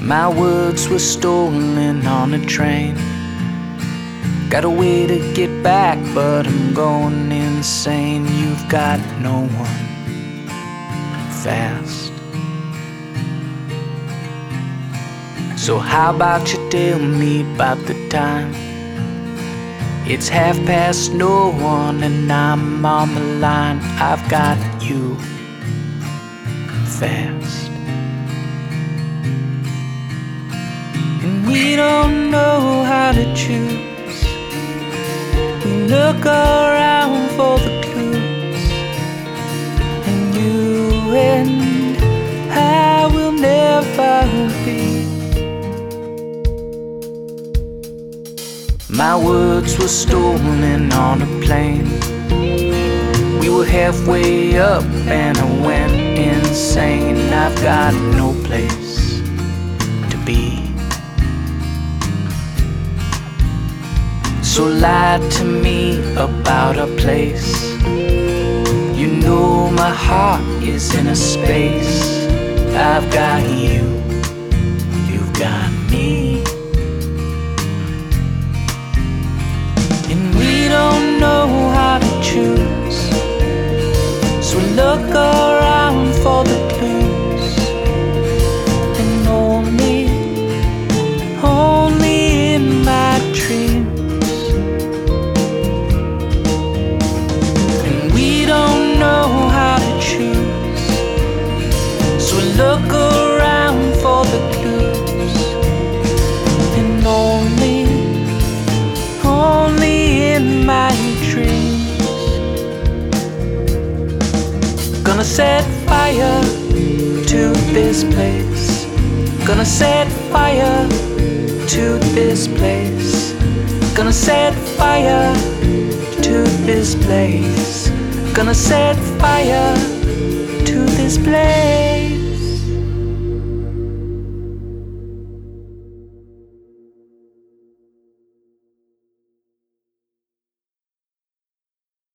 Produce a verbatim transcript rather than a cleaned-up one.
My words were stolen on a train. Got a way to get back, but I'm going insane. You've got no one fast. So how about you tell me about the time? It's half past no one and I'm on the line. I've got you fast. And we don't know how to choose. We look around for the clues, and you and I will never be. My words were stolen on a plane. We were halfway up and I went insane. I've got no place to be. So lie to me about a place. You know my heart is in a space. I've got you, you've got me. And we don't know how to choose, so look around for the clues. And only, only in my dreams. And we don't know how to choose, so look around for the clues. And only, only in my dreams. Gonna set fire to this place. Gonna set fire to this place. Gonna set fire to this place. Gonna set fire to this place.